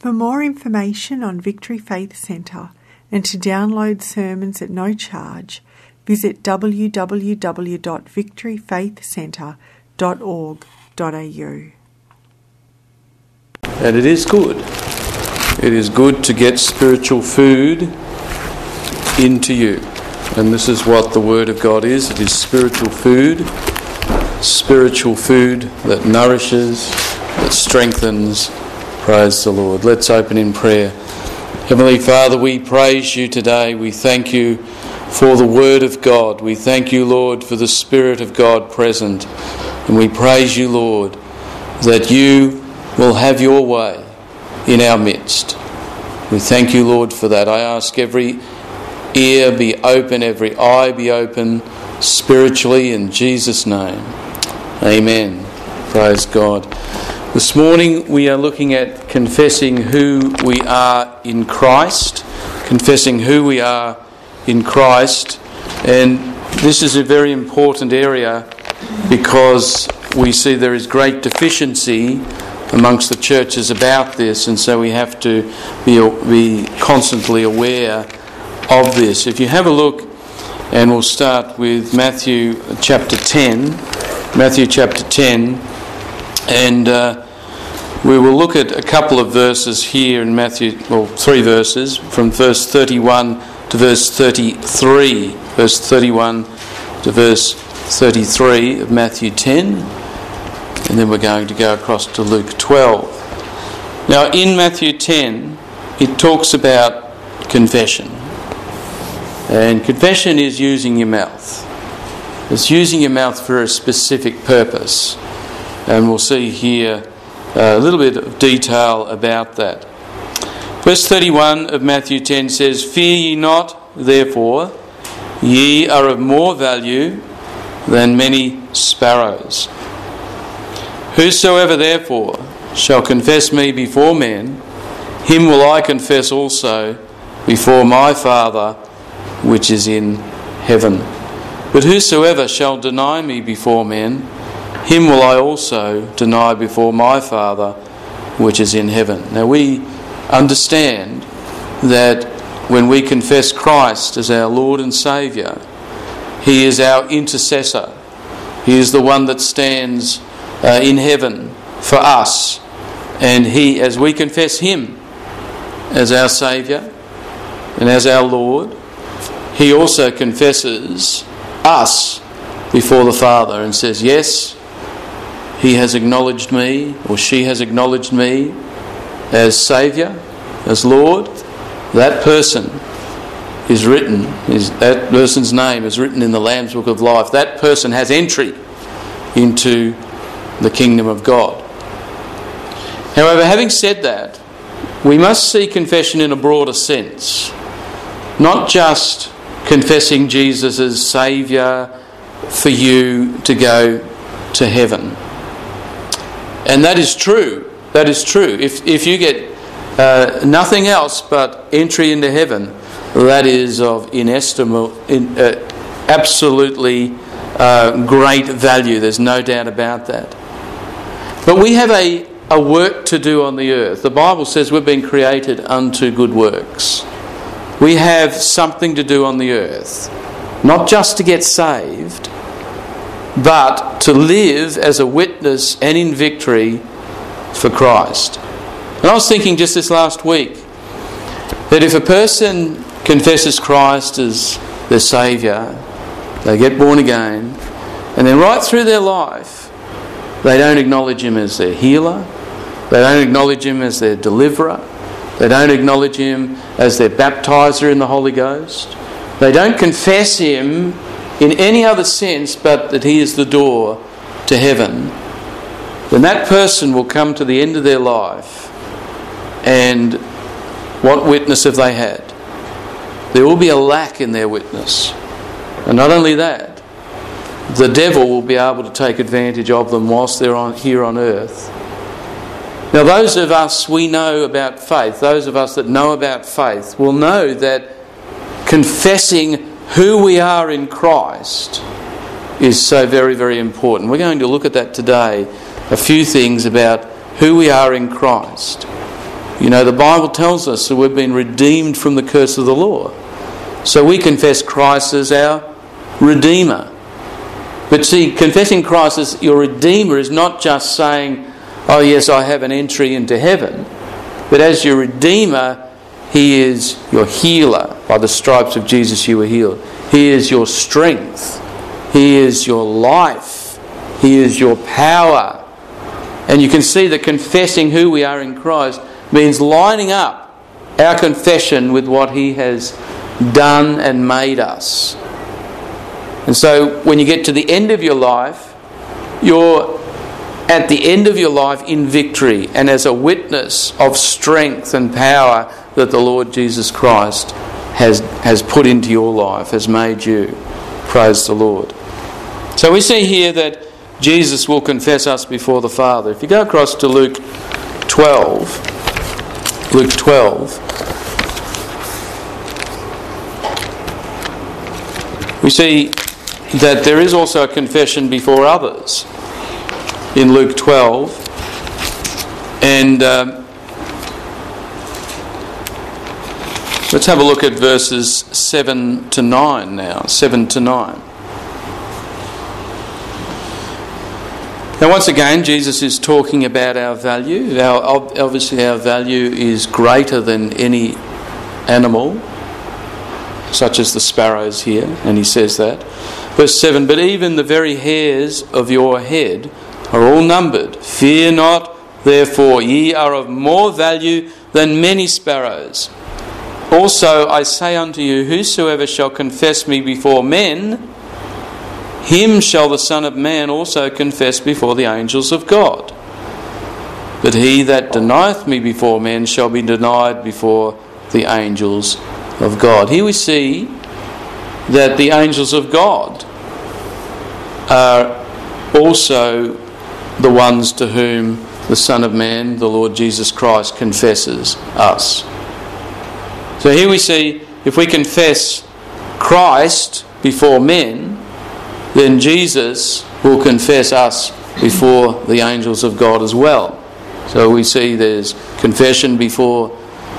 For more information on Victory Faith Centre and to download sermons at no charge, visit www.victoryfaithcentre.org.au. And it is good. It is good to get spiritual food into you. And this is what the Word of God is. It is spiritual food that nourishes, that strengthens. Praise the Lord. Let's open in prayer. Heavenly Father, we praise you today. We thank you for the Word of God. We thank you, Lord, for the Spirit of God present. And we praise you, Lord, that you will have your way in our midst. We thank you, Lord, for that. I ask every ear be open, every eye be open spiritually in Jesus' name. Amen. Praise God. This morning we are looking at confessing who we are in Christ. Confessing who we are in Christ. And this is a very important area because we see there is great deficiency amongst the churches about this, and so we have to be constantly aware of this. If you have a look, and we'll start with Matthew chapter 10. Matthew chapter 10, and we will look at a couple of verses here in Matthew, well, 3 verses, from verse 31 to verse 33. Verse 31 to verse 33 of Matthew 10. And then we're going to go across to Luke 12. Now, in Matthew 10, it talks about confession. And confession is using your mouth. It's using your mouth for a specific purpose. And we'll see here a little bit of detail about that. Verse 31 of Matthew 10 says, "Fear ye not, therefore, ye are of more value than many sparrows. Whosoever therefore shall confess me before men, him will I confess also before my Father which is in heaven. But whosoever shall deny me before men, him will I also deny before my Father which is in heaven." Now we understand that when we confess Christ as our Lord and Saviour, He is our intercessor. He is the one that stands in heaven for us. And He, as we confess Him as our Saviour and as our Lord, He also confesses us before the Father and says, yes, He has acknowledged me, or she has acknowledged me as Saviour, as Lord. That person is written, that person's name is written in the Lamb's Book of Life. That person has entry into the kingdom of God. However, having said that, we must see confession in a broader sense. Not just confessing Jesus as Saviour for you to go to heaven. And that is true. That is true. If you get nothing else but entry into heaven, that is of inestimable, absolutely great value. There's no doubt about that. But we have a work to do on the earth. The Bible says we've been created unto good works. We have something to do on the earth. Not just to get saved, but to live as a witness and in victory for Christ. And I was thinking just this last week that if a person confesses Christ as their Saviour, they get born again, and then right through their life they don't acknowledge Him as their healer, they don't acknowledge Him as their deliverer, they don't acknowledge Him as their baptizer in the Holy Ghost, they don't confess Him in any other sense but that He is the door to heaven, then that person will come to the end of their life, and what witness have they had? There will be a lack in their witness. And not only that, the devil will be able to take advantage of them whilst they're here on earth. Now those of us, we know about faith, those of us that know about faith will know that confessing who we are in Christ is so very, very important. We're going to look at that today, a few things about who we are in Christ. You know, the Bible tells us that we've been redeemed from the curse of the law. So we confess Christ as our Redeemer. But see, confessing Christ as your Redeemer is not just saying, oh yes, I have an entry into heaven. But as your Redeemer, He is your healer. By the stripes of Jesus you were healed. He is your strength. He is your life. He is your power. And you can see that confessing who we are in Christ means lining up our confession with what He has done and made us. And so when you get to the end of your life, you're at the end of your life in victory and as a witness of strength and power that the Lord Jesus Christ has put into your life, has made you. Praise the Lord. So we see here that Jesus will confess us before the Father. If you go across to Luke 12, we see that there is also a confession before others in Luke 12. And let's have a look at verses 7 to 9 now. 7 to 9. Now once again, Jesus is talking about our value. Obviously our value is greater than any animal, such as the sparrows here, and He says that. Verse 7, but even the very hairs of your head are all numbered. Fear not, therefore, ye are of more value than many sparrows. Also I say unto you, whosoever shall confess me before men, him shall the Son of Man also confess before the angels of God. But he that denieth me before men shall be denied before the angels of God. Here we see that the angels of God are also the ones to whom the Son of Man, the Lord Jesus Christ, confesses us. So here we see, if we confess Christ before men, then Jesus will confess us before the angels of God as well. So we see there's confession before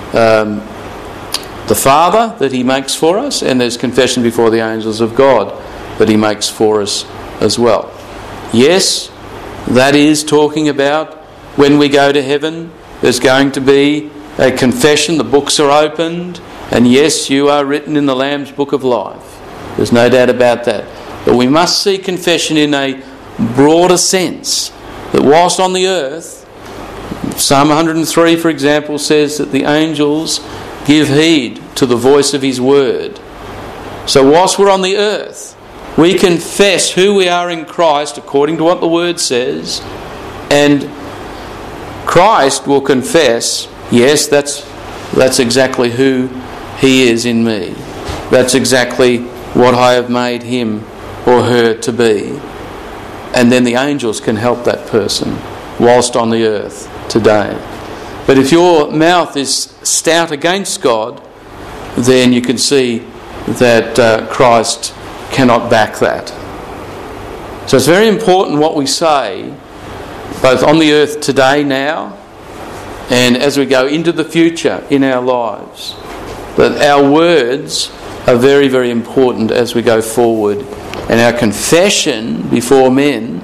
the Father that He makes for us, and there's confession before the angels of God that He makes for us as well. Yes, that is talking about when we go to heaven, there's going to be a confession, the books are opened, and yes, you are written in the Lamb's Book of Life. There's no doubt about that. But we must see confession in a broader sense, that whilst on the earth, Psalm 103, for example, says that the angels give heed to the voice of His word. So whilst we're on the earth, we confess who we are in Christ according to what the word says, and Christ will confess, yes, that's exactly who He is in me. That's exactly what I have made him or her to be. And then the angels can help that person whilst on the earth today. But if your mouth is stout against God, then you can see that Christ cannot back that. So it's very important what we say, both on the earth today now, and as we go into the future in our lives. That our words are very, very important as we go forward. And our confession before men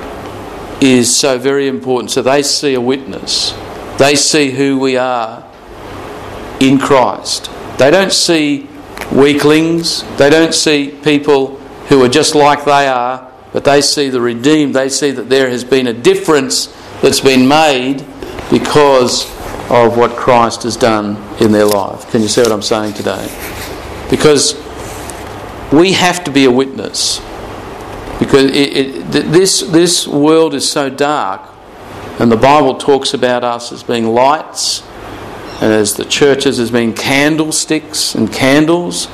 is so very important. So they see a witness. They see who we are in Christ. They don't see weaklings. They don't see people who are just like they are, but they see the redeemed. They see that there has been a difference that's been made because of what Christ has done in their life. Can you see what I'm saying today? Because we have to be a witness. Because this world is so dark, and the Bible talks about us as being lights, and as the churches as being candlesticks and candles.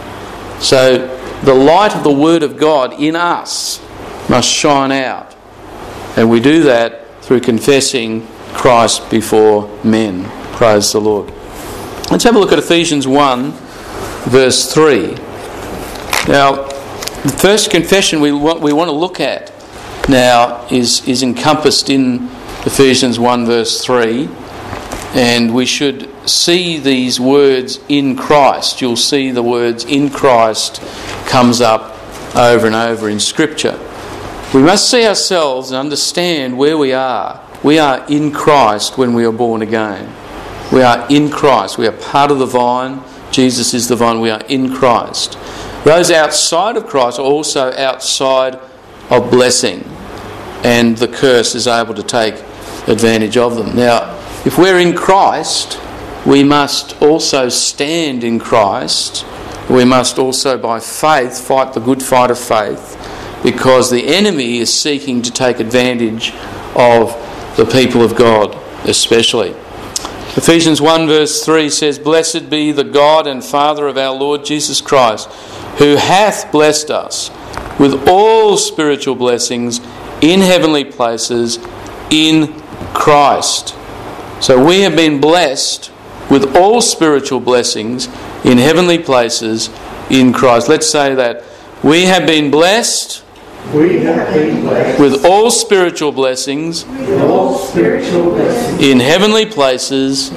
So the light of the Word of God in us must shine out. And we do that through confessing Christ before men. Praise the Lord. Let's have a look at Ephesians 1, verse 3. Now, the first confession we want to look at now is encompassed in Ephesians 1, verse 3. And we should see these words in Christ. You'll see the words in Christ comes up over and over in Scripture. We must see ourselves and understand where we are. We are in Christ when we are born again. We are in Christ. We are part of the vine. Jesus is the vine. We are in Christ. Those outside of Christ are also outside of blessing, and the curse is able to take advantage of them. Now, if we're in Christ, we must also stand in Christ. We must also, by faith, fight the good fight of faith, because the enemy is seeking to take advantage of the people of God, especially. Ephesians 1 verse 3 says, "Blessed be the God and Father of our Lord Jesus Christ, who hath blessed us with all spiritual blessings in heavenly places in Christ." So we have been blessed with all spiritual blessings in heavenly places in Christ. Let's say that. We have been blessed with all spiritual blessings in heavenly places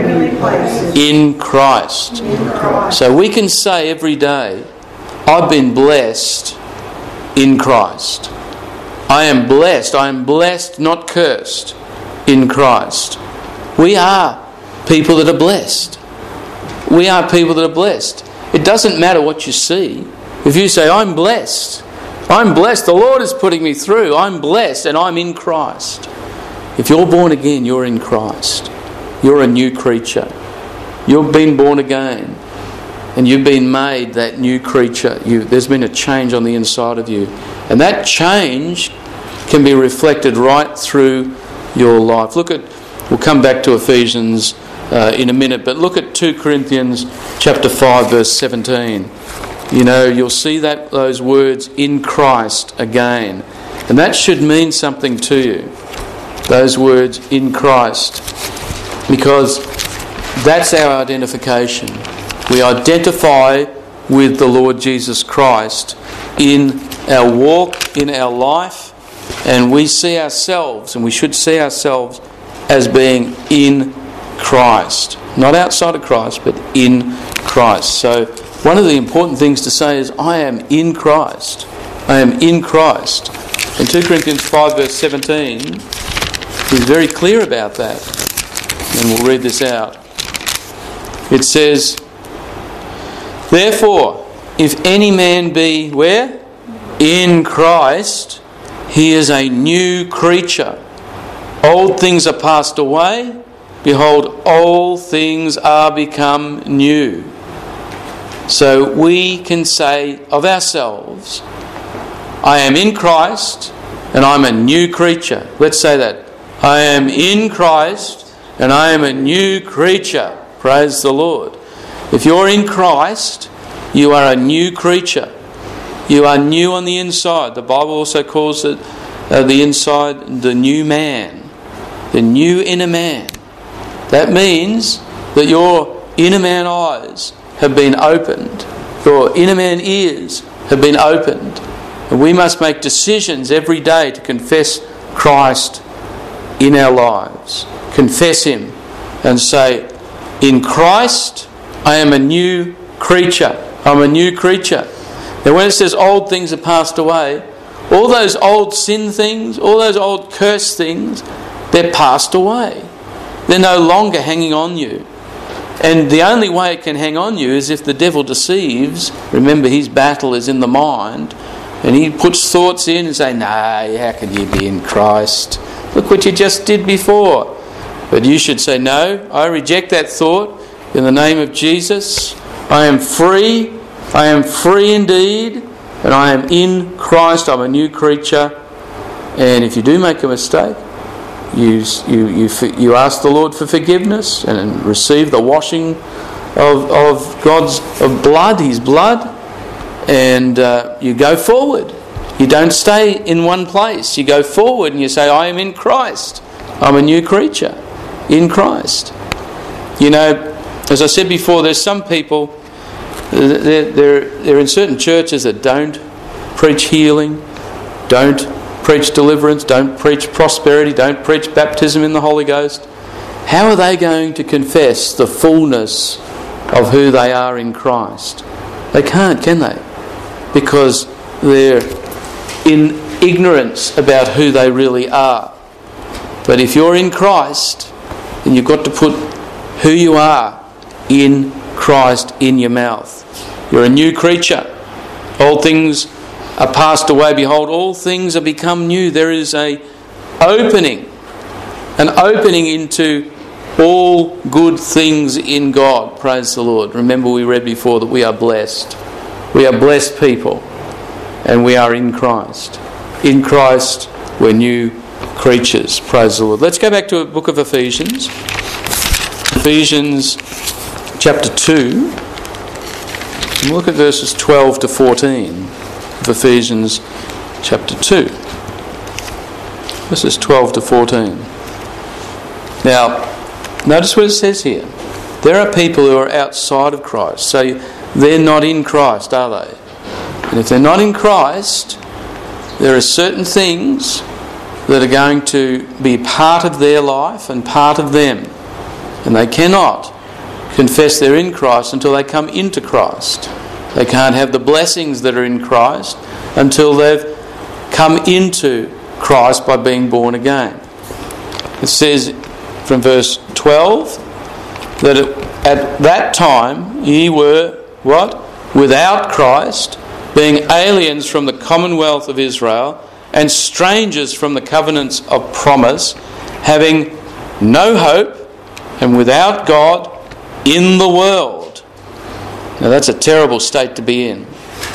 in Christ. So we can say every day, I've been blessed in Christ. I am blessed, not cursed, in Christ. We are people that are blessed. We are people that are blessed. It doesn't matter what you see. If you say, I'm blessed, the Lord is putting me through, I'm blessed and I'm in Christ. If you're born again, you're in Christ. You're a new creature. You've been born again and you've been made that new creature. There's been a change on the inside of you. And that change can be reflected right through your life. We'll come back to Ephesians in a minute, but look at 2 Corinthians chapter 5 verse 17. You'll see those words in Christ again. And that should mean something to you. Those words in Christ. Because that's our identification. We identify with the Lord Jesus Christ in our walk, in our life, and we see ourselves, and we should see ourselves as being in Christ. Not outside of Christ, but in Christ. So one of the important things to say is, I am in Christ. I am in Christ. And 2 Corinthians 5 verse 17 is very clear about that. And we'll read this out. It says, "Therefore, if any man be," where? "In Christ, he is a new creature. Old things are passed away. Behold, all things are become new." So we can say of ourselves, I am in Christ and I'm a new creature. Let's say that. I am in Christ and I am a new creature. Praise the Lord. If you're in Christ, you are a new creature. You are new on the inside. The Bible also calls it the inside the new man. The new inner man. That means that your inner man eyes have been opened. Your inner man ears have been opened. And we must make decisions every day to confess Christ in our lives. Confess Him and say, in Christ, I am a new creature. I'm a new creature. Now when it says old things are passed away, all those old sin things, all those old curse things, they're passed away. They're no longer hanging on you. And the only way it can hang on you is if the devil deceives. Remember, his battle is in the mind. And he puts thoughts in and say, no, how can you be in Christ? Look what you just did before. But you should say, no, I reject that thought in the name of Jesus. I am free. I am free indeed. And I am in Christ. I'm a new creature. And if you do make a mistake, you ask the Lord for forgiveness and receive the washing of God's blood, His blood, and you go forward. You don't stay in one place. You go forward and you say, I am in Christ. I'm a new creature in Christ. You know, as I said before, there's some people, they're in certain churches that don't preach healing, don't preach deliverance, don't preach prosperity, don't preach baptism in the Holy Ghost. how are they going to confess the fullness of who they are in Christ? They can't, can they? Because they're in ignorance about who they really are. But if you're in Christ, then you've got to put who you are in Christ in your mouth. You're a new creature. Old things are passed away. Behold, all things are become new. There is an opening into all good things in God. Praise the Lord. Remember, we read before that we are blessed. We are blessed people, and we are in Christ. In Christ, we're new creatures. Praise the Lord. Let's go back to the book of Ephesians. Ephesians chapter 2. And look at verses 12 to 14 of Ephesians chapter 2. Verses 12 to 14. Now, notice what it says here. There are people who are outside of Christ. So they're not in Christ, are they? And if they're not in Christ, there are certain things that are going to be part of their life and part of them. And they cannot confess they're in Christ until they come into Christ. They can't have the blessings that are in Christ until they've come into Christ by being born again. It says from verse 12 that at that time ye were, what? Without Christ, being aliens from the commonwealth of Israel and strangers from the covenants of promise, having no hope and without God in the world. Now that's a terrible state to be in.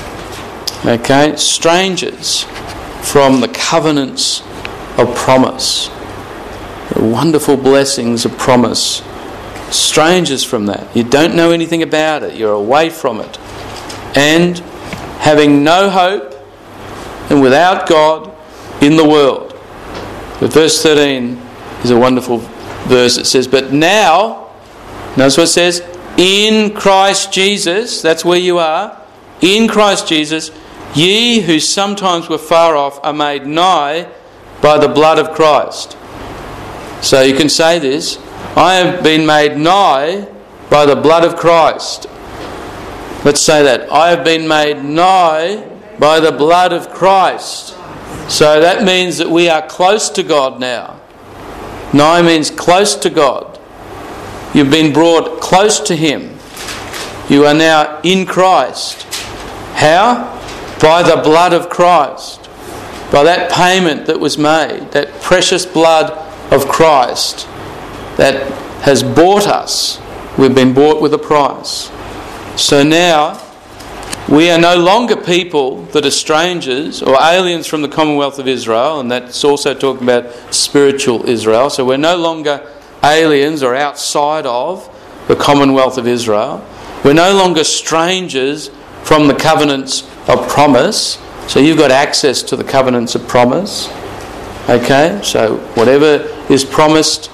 Okay? Strangers from the covenants of promise. The wonderful blessings of promise. Strangers from that. You don't know anything about it. You're away from it. And having no hope and without God in the world. But verse 13 is a wonderful verse. It says, but now, notice what it says, in Christ Jesus, that's where you are, in Christ Jesus, ye who sometimes were far off are made nigh by the blood of Christ. So you can say this, I have been made nigh by the blood of Christ. Let's say that. I have been made nigh by the blood of Christ. So that means that we are close to God now. Nigh means close to God. You've been brought close to Him. You are now in Christ. How? By the blood of Christ. By that payment that was made. That precious blood of Christ that has bought us. We've been bought with a price. So now we are no longer people that are strangers or aliens from the commonwealth of Israel, and that's also talking about spiritual Israel. So we're no longer aliens or outside of the commonwealth of Israel. We're no longer strangers from the covenants of promise. So you've got access to the covenants of promise. Okay, so whatever is promised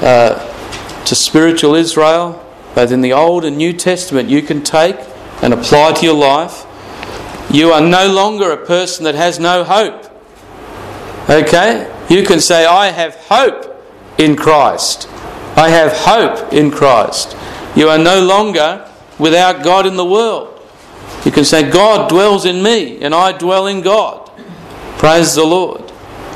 to spiritual Israel, both in the Old and New Testament, you can take and apply to your life. You are no longer a person that has no hope. Okay? You can say, I have hope in Christ. I have hope in Christ. You are no longer without God in the world. You can say, God dwells in me and I dwell in God. Praise the Lord.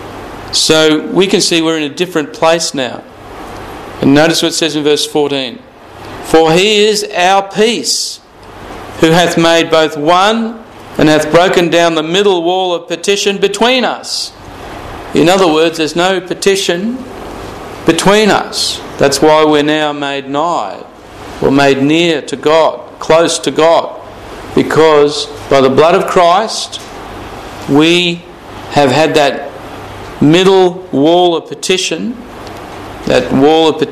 So we can see we're in a different place now. And notice what it says in verse 14. For He is our peace, who hath made both one and hath broken down the middle wall of partition between us. In other words, there's no partition between us. That's why we're now made nigh. We're made near to God, close to God. Because by the blood of Christ, we have had that middle wall of partition, and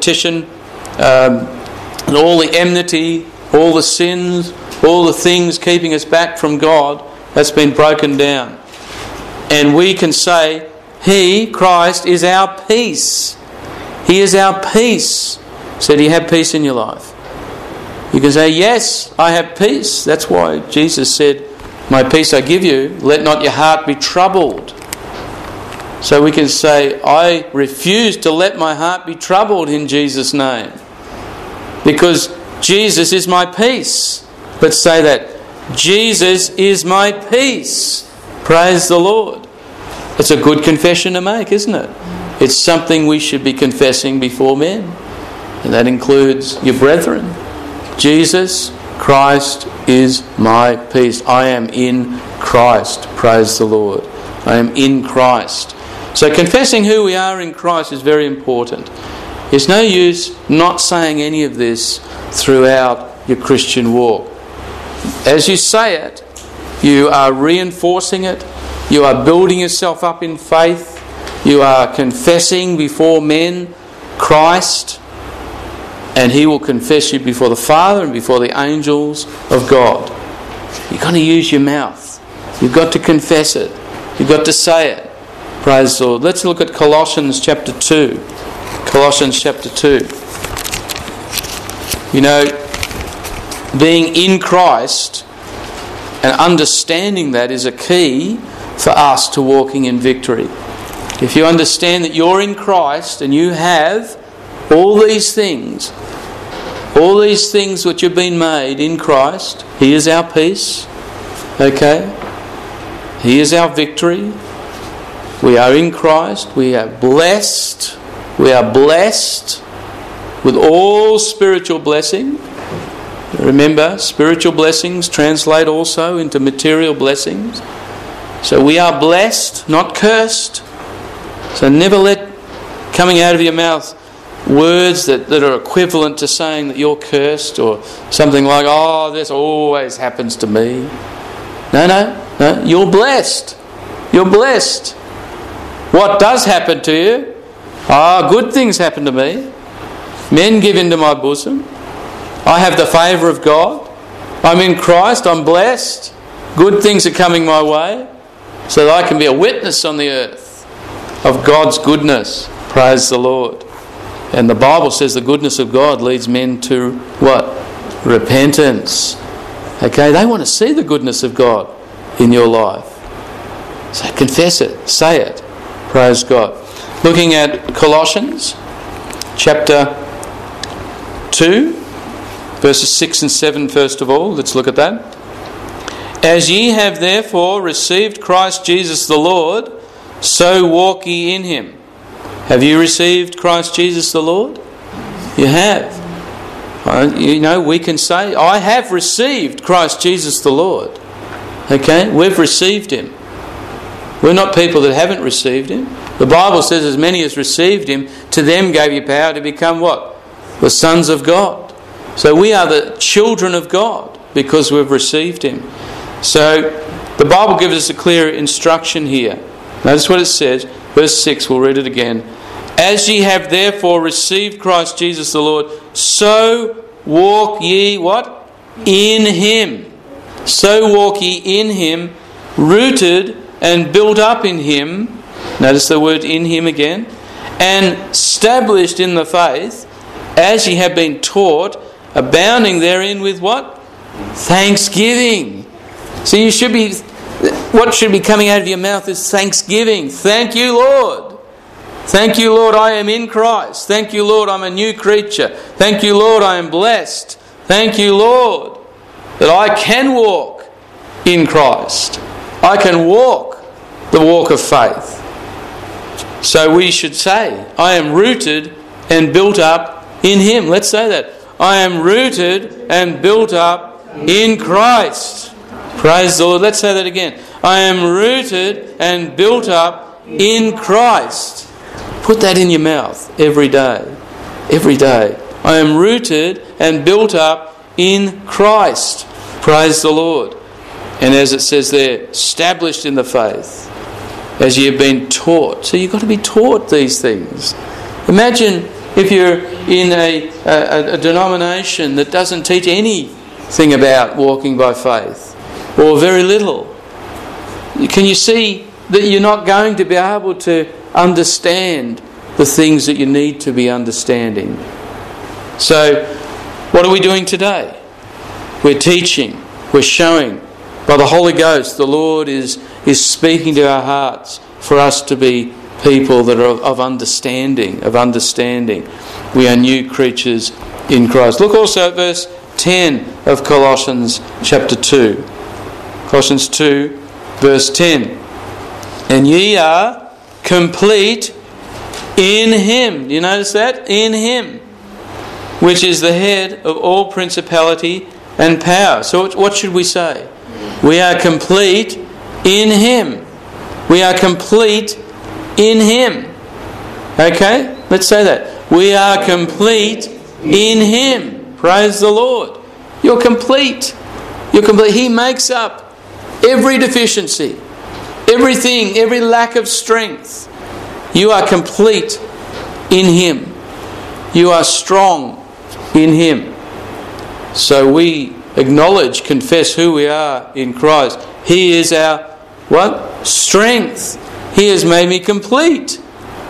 all the enmity, all the sins, all the things keeping us back from God, that's been broken down. And we can say, He, Christ, is our peace. He is our peace. So do you have peace in your life? You can say, yes, I have peace. That's why Jesus said, my peace I give you, let not your heart be troubled. So we can say, I refuse to let my heart be troubled in Jesus' name, because Jesus is my peace. Let's say that. Jesus is my peace. Praise the Lord. It's a good confession to make, isn't it? It's something we should be confessing before men. And that includes your brethren. Jesus Christ is my peace. I am in Christ. Praise the Lord. I am in Christ. So confessing who we are in Christ is very important. It's no use not saying any of this throughout your Christian walk. As you say it, you are reinforcing it. You are building yourself up in faith. You are confessing before men Christ, and He will confess you before the Father and before the angels of God. You've got to use your mouth. You've got to confess it. You've got to say it. Praise the Lord. Let's look at Colossians chapter 2. Colossians chapter 2. You know, being in Christ and understanding that is a key for us to walking in victory. If you understand that you're in Christ and you have all these things which have been made in Christ, He is our peace, okay? He is our victory. We are in Christ. We are blessed. We are blessed with all spiritual blessing. Remember, spiritual blessings translate also into material blessings. So we are blessed, not cursed. So never let coming out of your mouth words that are equivalent to saying that you're cursed, or something like, oh, this always happens to me. No, you're blessed. You're blessed. What does happen to you? Good things happen to me. Men give into my bosom. I have the favour of God. I'm in Christ. I'm blessed. Good things are coming my way, so that I can be a witness on the earth of God's goodness. Praise the Lord. And the Bible says the goodness of God leads men to what? Repentance. Okay, they want to see the goodness of God in your life. So confess it. Say it. Praise God. Looking at Colossians chapter 2, verses 6 and 7 first of all. Let's look at that. As ye have therefore received Christ Jesus the Lord, so walk ye in Him. Have you received Christ Jesus the Lord? You have. You know, we can say, I have received Christ Jesus the Lord. Okay? We've received Him. We're not people that haven't received Him. The Bible says, as many as received Him, to them gave He power to become what? The sons of God. So we are the children of God because we've received Him. So the Bible gives us a clear instruction here. Notice what it says. Verse 6, we'll read it again. As ye have therefore received Christ Jesus the Lord, so walk ye what? In Him. So walk ye in Him, rooted and built up in Him. Notice the word in Him again. And established in the faith, as ye have been taught, abounding therein with what? Thanksgiving. So you should be, what should be coming out of your mouth is thanksgiving. Thank you, Lord. Thank you, Lord, I am in Christ. Thank you, Lord, I'm a new creature. Thank you, Lord, I am blessed. Thank you, Lord, that I can walk in Christ. I can walk the walk of faith. So we should say, I am rooted and built up in Him. Let's say that. I am rooted and built up in Christ. Praise the Lord. Let's say that again. I am rooted and built up in Christ. Put that in your mouth every day. Every day. I am rooted and built up in Christ. Praise the Lord. And as it says there, established in the faith, as you have been taught. So you've got to be taught these things. Imagine if you're in a denomination that doesn't teach anything about walking by faith, or very little. Can you see that you're not going to be able to understand the things that you need to be understanding? So, what are we doing today? We're teaching, we're showing. By the Holy Ghost, the Lord is speaking to our hearts for us to be people that are of understanding. We are new creatures in Christ. Look also at verse 10 of Colossians chapter 2. Colossians 2, verse 10. And ye are complete in Him. Do you notice that? In Him, which is the head of all principality and power. So what should we say? We are complete in Him. We are complete in Him. Okay? Let's say that. We are complete in Him. Praise the Lord. You're complete. You're complete. He makes up every deficiency, everything, every lack of strength. You are complete in Him. You are strong in Him. So we acknowledge, confess who we are in Christ. He is our what? Strength. He has made me complete.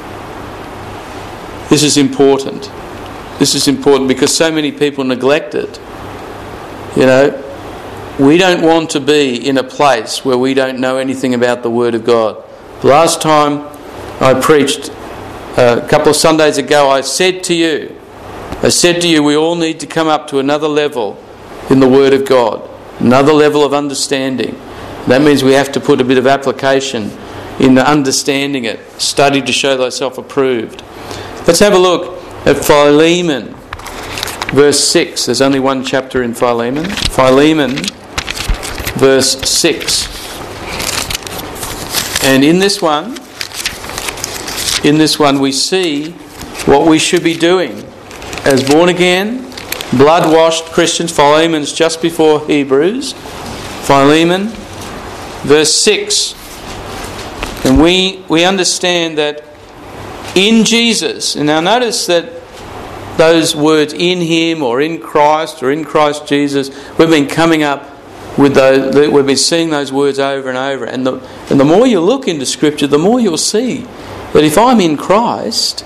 This is important. This is important because so many people neglect it. You know, we don't want to be in a place where we don't know anything about the Word of God. Last time I preached, a couple of Sundays ago, I said to you, we all need to come up to another level in the Word of God, another level of understanding. That means we have to put a bit of application in understanding it. Study to show thyself approved. Let's have a look at Philemon, verse 6. There's only one chapter in Philemon. Philemon, verse 6. And in this one we see what we should be doing as born again, blood-washed Christians. Philemon's just before Hebrews. Philemon, verse 6. And we understand that in Jesus, and now notice that those words in Him or in Christ Jesus, we've been coming up with those, we've been seeing those words over and over. And the more you look into Scripture, the more you'll see that if I'm in Christ,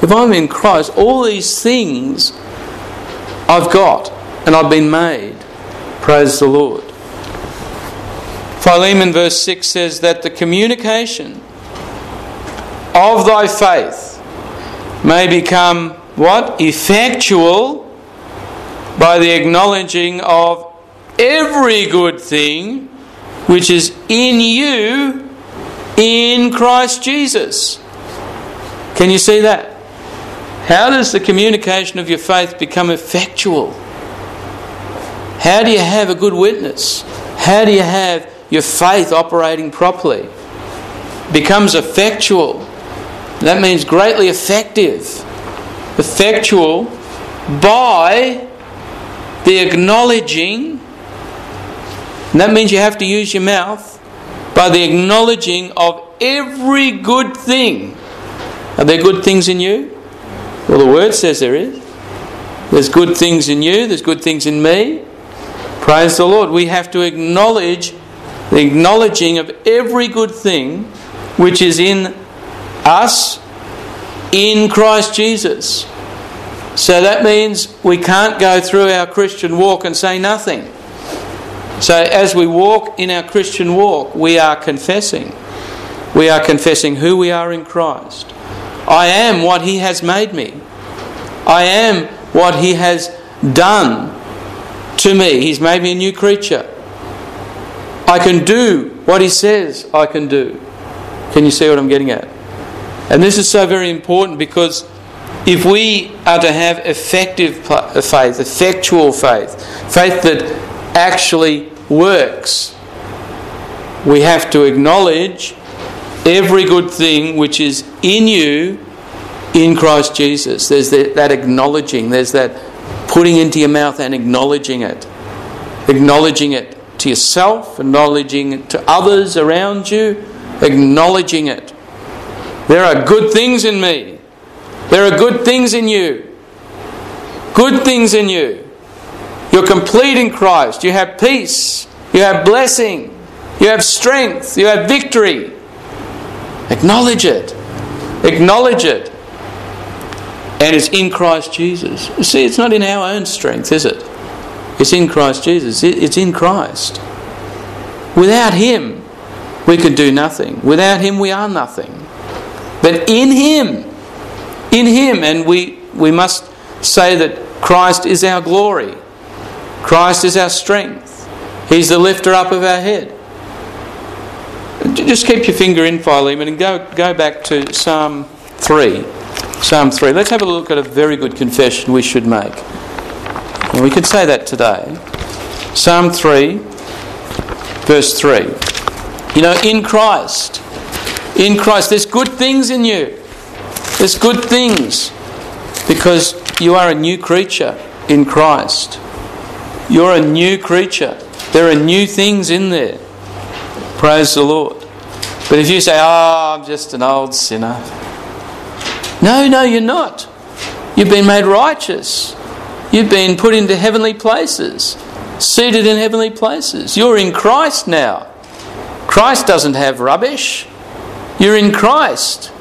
all these things I've got and I've been made. Praise the Lord. Philemon verse 6 says that the communication of thy faith may become what? Effectual by the acknowledging of every good thing which is in you in Christ Jesus. Can you see that? How does the communication of your faith become effectual? How do you have a good witness? How do you have your faith operating properly? It becomes effectual. That means greatly effective. Effectual by the acknowledging, and that means you have to use your mouth, by the acknowledging of every good thing. Are there good things in you? Well, the Word says there is. There's good things in you, there's good things in me. Praise the Lord. We have to acknowledge the acknowledging of every good thing which is in us in Christ Jesus. So that means we can't go through our Christian walk and say nothing. So as we walk in our Christian walk, we are confessing. We are confessing who we are in Christ. I am what He has made me. I am what He has done to me. He's made me a new creature. I can do what He says I can do. Can you see what I'm getting at? And this is so very important because if we are to have effective faith, effectual faith, faith that actually works, we have to acknowledge every good thing which is in you in Christ Jesus. There's that acknowledging, there's that putting into your mouth and acknowledging it. Acknowledging it to yourself, acknowledging it to others around you, acknowledging it. There are good things in me. There are good things in you. Good things in you. You're complete in Christ. You have peace. You have blessing. You have strength. You have victory. Acknowledge it. Acknowledge it. And it's in Christ Jesus. You see, it's not in our own strength, is it? It's in Christ Jesus. It's in Christ. Without Him, we can do nothing. Without Him, we are nothing. But in Him, and we must say that Christ is our glory. Christ is our strength. He's the lifter up of our head. Just keep your finger in Philemon and go back to Psalm 3. Psalm 3. Let's have a look at a very good confession we should make. And we could say that today. Psalm 3, verse 3. You know, in Christ, there's good things in you. There's good things because you are a new creature in Christ. You're a new creature. There are new things in there. Praise the Lord. But if you say, I'm just an old sinner. No, you're not. You've been made righteous. You've been put into heavenly places. Seated in heavenly places. You're in Christ now. Christ doesn't have rubbish. You're in Christ.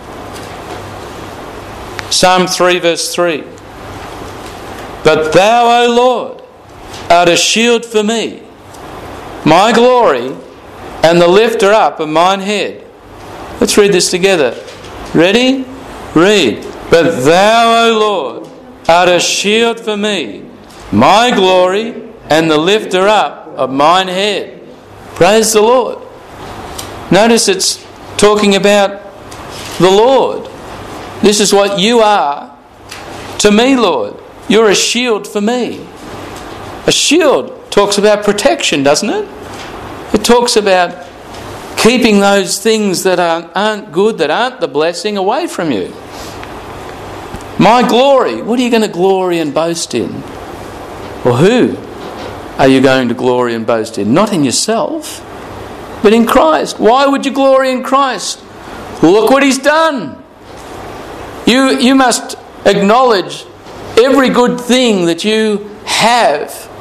Psalm 3 verse 3. But thou, O Lord, art a shield for me, my glory, and the lifter up of mine head. Let's read this together. Ready? Read. But thou, O Lord, art a shield for me, my glory, and the lifter up of mine head. Praise the Lord. Notice it's talking about the Lord. This is what you are to me, Lord. You're a shield for me. A shield talks about protection, doesn't it? It talks about keeping those things that aren't good, that aren't the blessing, away from you. My glory. What are you going to glory and boast in? Or who are you going to glory and boast in? Not in yourself, but in Christ. Why would you glory in Christ? Look what He's done. You must acknowledge every good thing that you have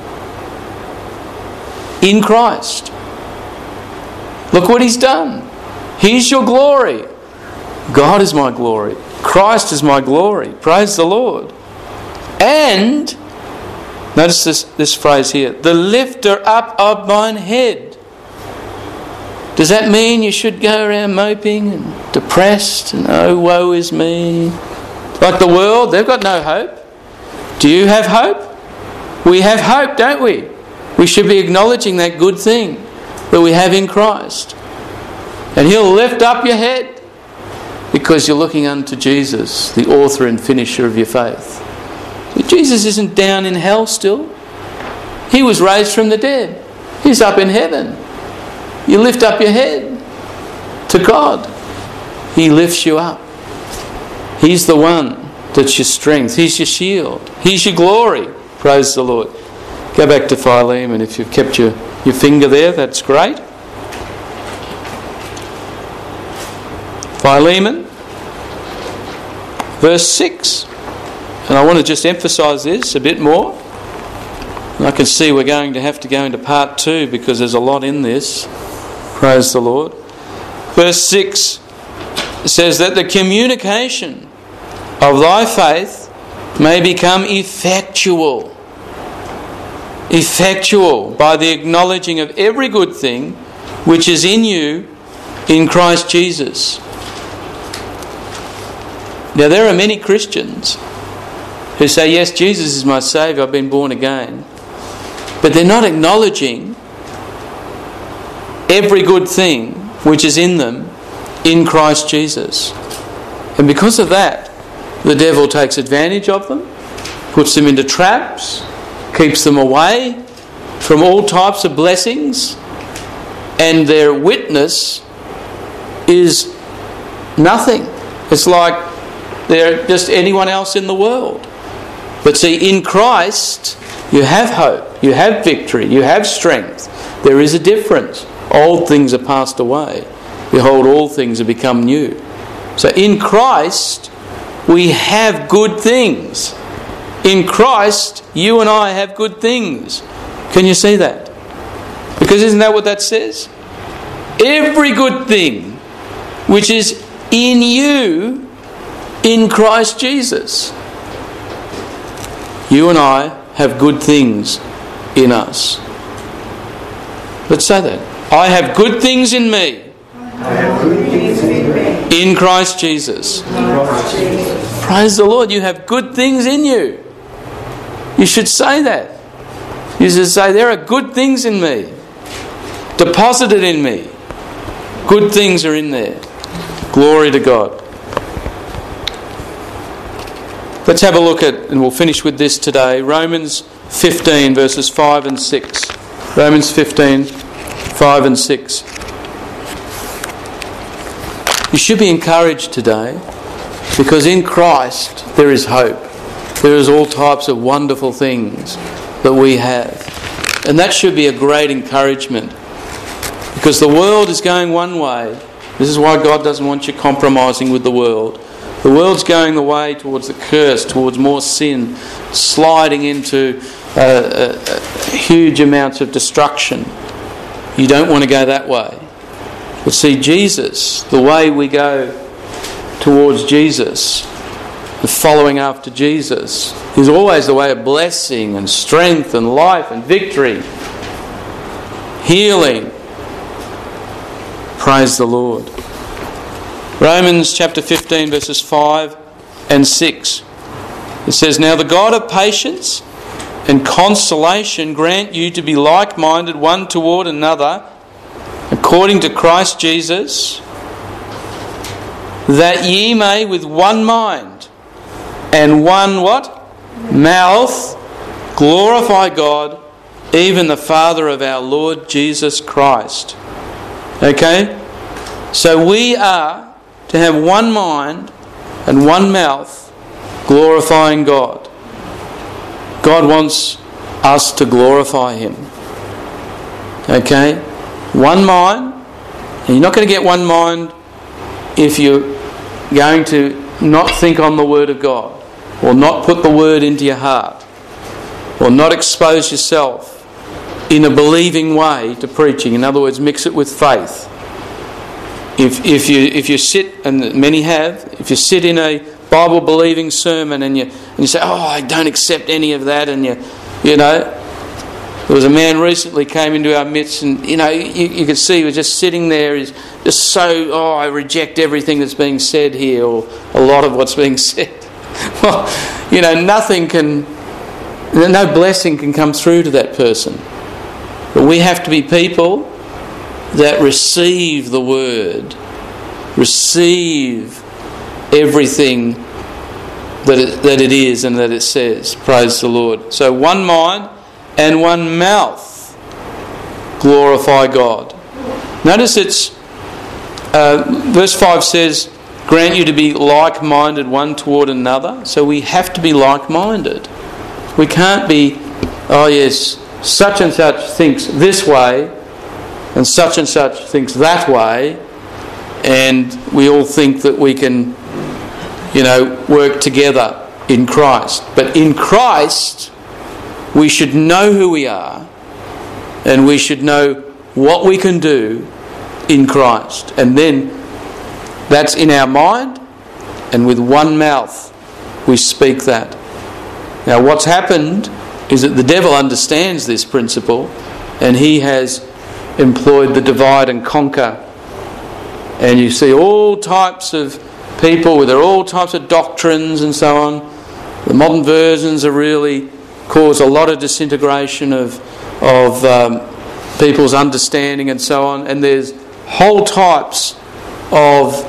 in Christ. Look what He's done. He's your glory. God is my glory. Christ is my glory. Praise the Lord. And, notice this phrase here, the lifter up of mine head. Does that mean you should go around moping and depressed and oh, woe is me? Like the world, they've got no hope. Do you have hope? We have hope, don't we? We should be acknowledging that good thing that we have in Christ. And He'll lift up your head because you're looking unto Jesus, the author and finisher of your faith. Jesus isn't down in hell still. He was raised from the dead. He's up in heaven. You lift up your head to God. He lifts you up. He's the one that's your strength. He's your shield. He's your glory. Praise the Lord. Go back to Philemon. If you've kept your finger there, that's great. Philemon, verse 6. And I want to just emphasise this a bit more. And I can see we're going to have to go into part 2 because there's a lot in this. Praise the Lord. Verse 6 says that the communication of thy faith may become effectual. Effectual by the acknowledging of every good thing which is in you in Christ Jesus. Now there are many Christians who say, yes, Jesus is my Saviour, I've been born again. But they're not acknowledging every good thing which is in them in Christ Jesus. And because of that, the devil takes advantage of them, puts them into traps, keeps them away from all types of blessings, and their witness is nothing. It's like they're just anyone else in the world. But see, in Christ, you have hope, you have victory, you have strength. There is a difference. Old things are passed away. Behold, all things have become new. So in Christ, we have good things. In Christ, you and I have good things. Can you see that? Because isn't that what that says? Every good thing which is in you in Christ Jesus. You and I have good things in us. Let's say that. I have good things in me. I have good things in me. In Christ Jesus. Praise the Lord. You have good things in you. You should say that. You should say, there are good things in me. Deposited in me. Good things are in there. Glory to God. Let's have a look at, and we'll finish with this today, Romans 15 verses 5 and 6. Romans 15, 5 and 6. You should be encouraged today, because in Christ there is hope. There is all types of wonderful things that we have. And that should be a great encouragement, because the world is going one way. This is why God doesn't want you compromising with the world. The world's going the way towards the curse, towards more sin, sliding into huge amounts of destruction. You don't want to go that way. But see, Jesus, the way we go towards Jesus, the following after Jesus, is always the way of blessing and strength and life and victory, healing. Praise the Lord. Romans chapter 15 verses 5 and 6. It says, "Now the God of patience and consolation grant you to be like-minded one toward another, according to Christ Jesus, that ye may with one mind and one what? Mouth glorify God, even the Father of our Lord Jesus Christ." Okay? So we are to have one mind and one mouth glorifying God. God wants us to glorify Him. Okay? One mind. And you're not going to get one mind if you're going to not think on the Word of God, or not put the Word into your heart, or not expose yourself in a believing way to preaching. In other words, mix it with faith. If you sit, and many have, if you sit in a Bible believing sermon and you say, "Oh, I don't accept any of that," and you know, there was a man recently came into our midst, and you could see he was just sitting there. He's just so, I reject everything that's being said here, or a lot of what's being said. Well, no blessing can come through to that person. But we have to be people that receive the Word, receive everything that it is and that it says. Praise the Lord. So one mind and one mouth glorify God. Notice it's verse 5 says, "Grant you to be like-minded one toward another." So we have to be like-minded. We can't be, "Oh yes, such and such thinks this way, and such thinks that way," and we all think that we can, work together in Christ. But in Christ, we should know who we are, and we should know what we can do in Christ. And then that's in our mind, and with one mouth we speak that. Now what's happened is that the devil understands this principle, and he has employed the divide and conquer. And you see all types of people with their all types of doctrines and so on. The modern versions are really cause a lot of disintegration of people's understanding and so on. And there's whole types of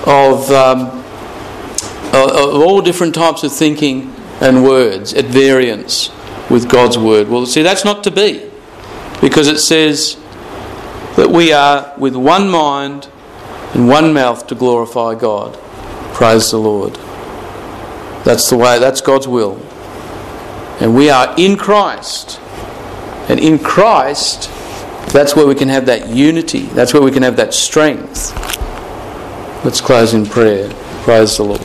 all different types of thinking and words at variance with God's Word. Well, see, that's not to be, because it says that we are with one mind and one mouth to glorify God. Praise the Lord. That's the way, that's God's will. And we are in Christ. And in Christ, that's where we can have that unity. That's where we can have that strength. Let's close in prayer. Praise the Lord.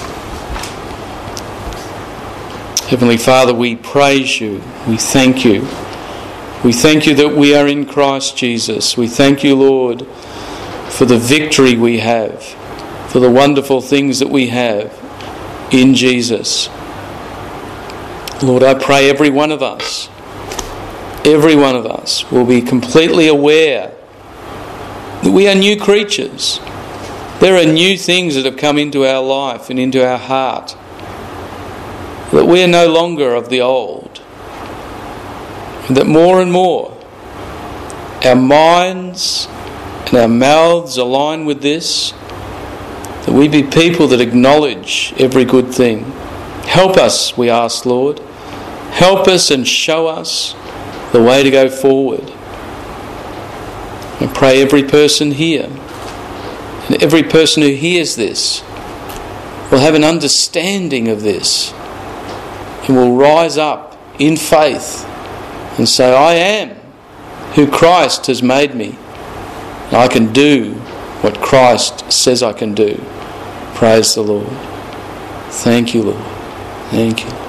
Heavenly Father, we praise you. We thank you. We thank you that we are in Christ Jesus. We thank you, Lord, for the victory we have, for the wonderful things that we have in Jesus. Lord, I pray every one of us will be completely aware that we are new creatures, There are new things that have come into our life and into our heart, that we are no longer of the old, and that more and more our minds and our mouths align with this, that we be people that acknowledge every good thing. Help us, we ask, Lord. Help us and show us the way to go forward. I pray every person here and every person who hears this will have an understanding of this and will rise up in faith and say, I am who Christ has made me. And I can do what Christ says I can do. Praise the Lord. Thank you, Lord. Thank you.